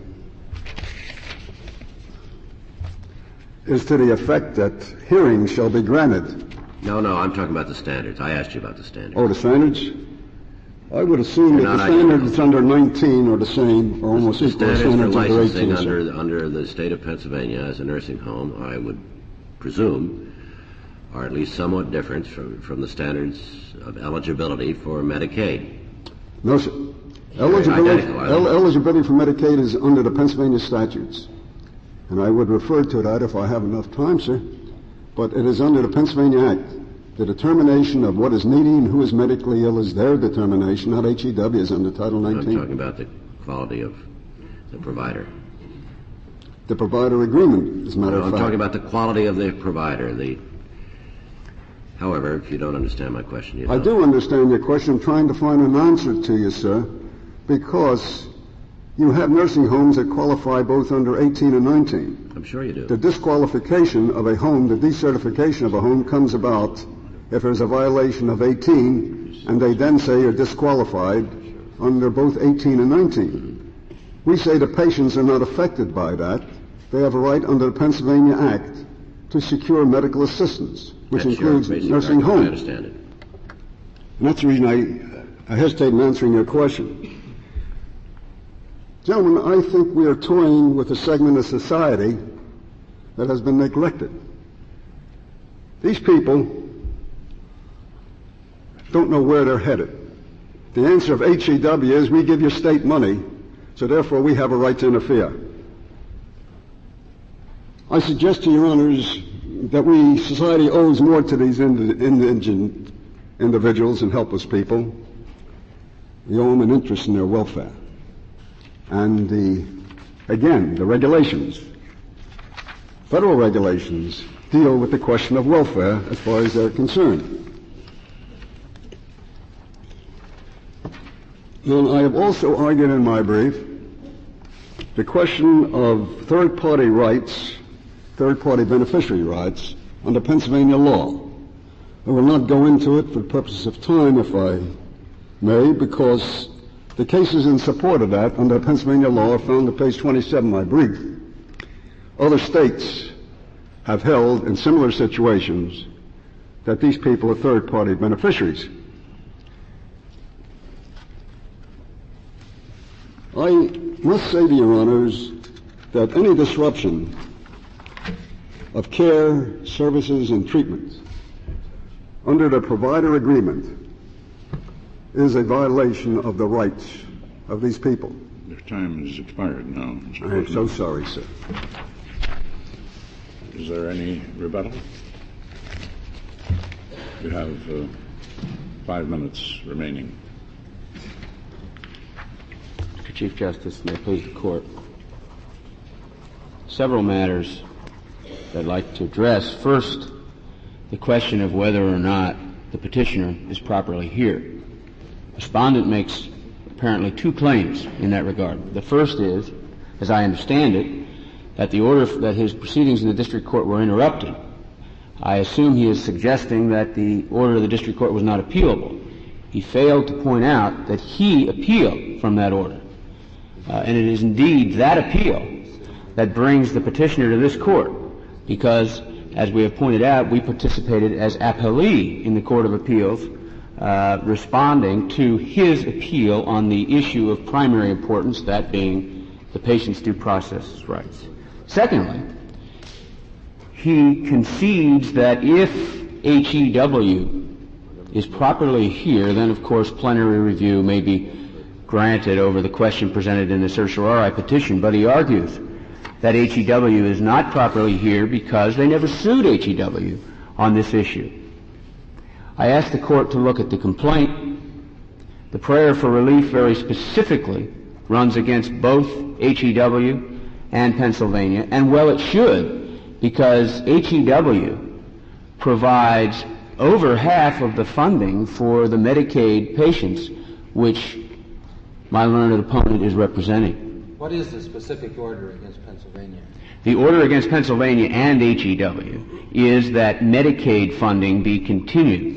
is to the effect that hearings shall be granted. No, I'm talking about the standards. I asked you about the standards. Oh, the standards? I would assume that the standards under 19 are the same, or almost equal to standards under 18. Under the state of Pennsylvania as a nursing home, I would presume, are at least somewhat different from the standards of eligibility for Medicaid. No, sir. Eligibility for Medicaid is under the Pennsylvania statutes. And I would refer to that if I have enough time, sir. But it is under the Pennsylvania Act. The determination of what is needy and who is medically ill is their determination, not HEW is under Title 19. I'm talking about the quality of the provider. The provider agreement, as a matter of fact. I'm talking about the quality of the provider. However, if you don't understand my question, you don't. I do understand your question. I'm trying to find an answer to you, sir, because you have nursing homes that qualify both under 18 and 19. I'm sure you do. The disqualification of a home, the decertification of a home comes about if there's a violation of 18, and they then say you're disqualified under both 18 and 19. We say the patients are not affected by that. They have a right under the Pennsylvania Act to secure medical assistance, which includes nursing homes. I understand it. And that's the reason I hesitate in answering your question. Gentlemen, I think we are toying with a segment of society that has been neglected. These people don't know where they're headed. The answer of HEW is we give your state money, so therefore we have a right to interfere. I suggest to your honors that society owes more to these indigent individuals and helpless people. We owe them an interest in their welfare. And the regulations, federal regulations, deal with the question of welfare as far as they're concerned. And I have also argued in my brief the question of third-party rights, third-party beneficiary rights under Pennsylvania law. I will not go into it for the purposes of time, if I may, because the cases in support of that under Pennsylvania law are found on page 27 of my brief. Other states have held in similar situations that these people are third-party beneficiaries. I must say to your honors that any disruption of care, services, and treatment under the provider agreement is a violation of the rights of these people. Your time has expired now, Mr. I am so sorry, sir. Is there any rebuttal? You have 5 minutes remaining. Mr. Chief Justice, may it please the Court. Several matters that I'd like to address. First, the question of whether or not the petitioner is properly here. Respondent makes apparently two claims in that regard. The first is, as I understand it, that that his proceedings in the district court were interrupted. I assume he is suggesting that the order of the district court was not appealable. He failed to point out that he appealed from that order. And it is indeed that appeal that brings the petitioner to this court, because, as we have pointed out, we participated as appellee in the Court of Appeals, responding to his appeal on the issue of primary importance, that being the patient's due process rights. Secondly, he concedes that if HEW is properly here, then of course plenary review may be granted over the question presented in the certiorari petition, but he argues that HEW is not properly here because they never sued HEW on this issue. I asked the court to look at the complaint. The prayer for relief very specifically runs against both HEW and Pennsylvania, and well it should, because HEW provides over half of the funding for the Medicaid patients which my learned opponent is representing. What is the specific order against Pennsylvania? The order against Pennsylvania and HEW is that Medicaid funding be continued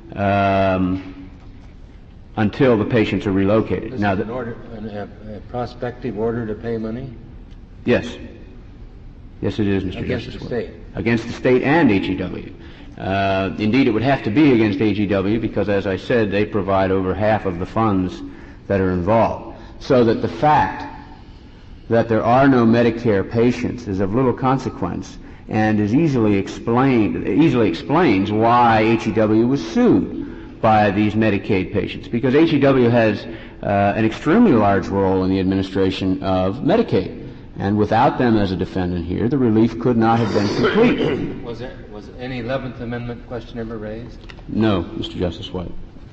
until the patients are relocated. Is it a prospective order to pay money? Yes. Yes, it is, Mr. Against Justice. the state? Against the state and HEW. Indeed, it would have to be against HEW because, as I said, they provide over half of the funds that are involved. So that the fact that there are no Medicare patients is of little consequence and is easily explains why HEW was sued by these Medicaid patients, because HEW has an extremely large role in the administration of Medicaid. And without them as a defendant here, the relief could not have been complete. Was any 11th Amendment question ever raised? No, Mr. Justice White.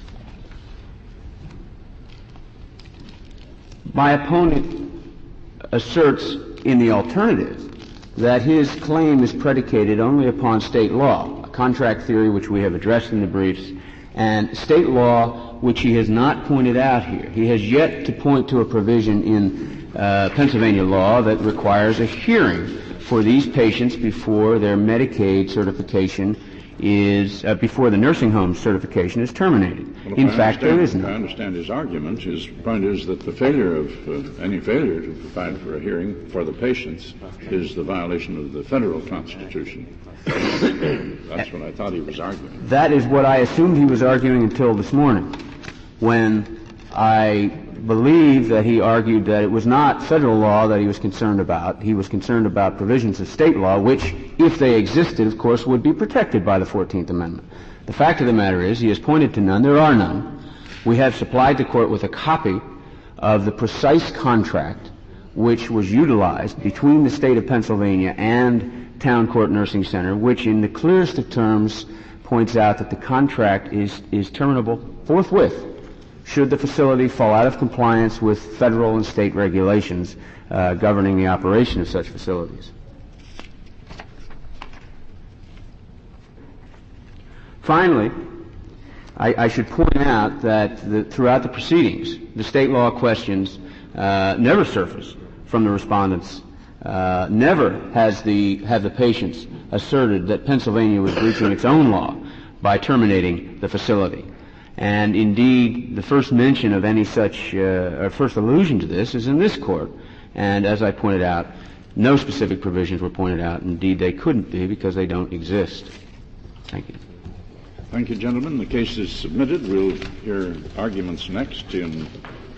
My opponent asserts in the alternative that his claim is predicated only upon state law, a contract theory which we have addressed in the briefs, and state law which he has not pointed out here. He has yet to point to a provision in Pennsylvania law that requires a hearing for these patients before their Medicaid certification is, before the nursing home certification is terminated. Well, in fact, there isn't. I understand his argument. His point is that the failure of any failure to provide for a hearing for the patients is the violation of the federal Constitution. That's what I thought he was arguing. That is what I assumed he was arguing until this morning, when I believe that he argued that it was not federal law that he was concerned about. He was concerned about provisions of state law, which, if they existed, of course, would be protected by the 14th Amendment. The fact of the matter is, he has pointed to none. There are none. We have supplied the court with a copy of the precise contract which was utilized between the state of Pennsylvania and Town Court Nursing Center, which in the clearest of terms points out that the contract is terminable forthwith should the facility fall out of compliance with federal and state regulations governing the operation of such facilities. Finally, I should point out that throughout the proceedings, the state law questions never surfaced from the respondents. Never have the patients asserted that Pennsylvania was breaching its own law by terminating the facility. And indeed, the first mention of any such, or first allusion to this is in this court. And as I pointed out, no specific provisions were pointed out. Indeed, they couldn't be because they don't exist. Thank you. Thank you, gentlemen. The case is submitted. We'll hear arguments next in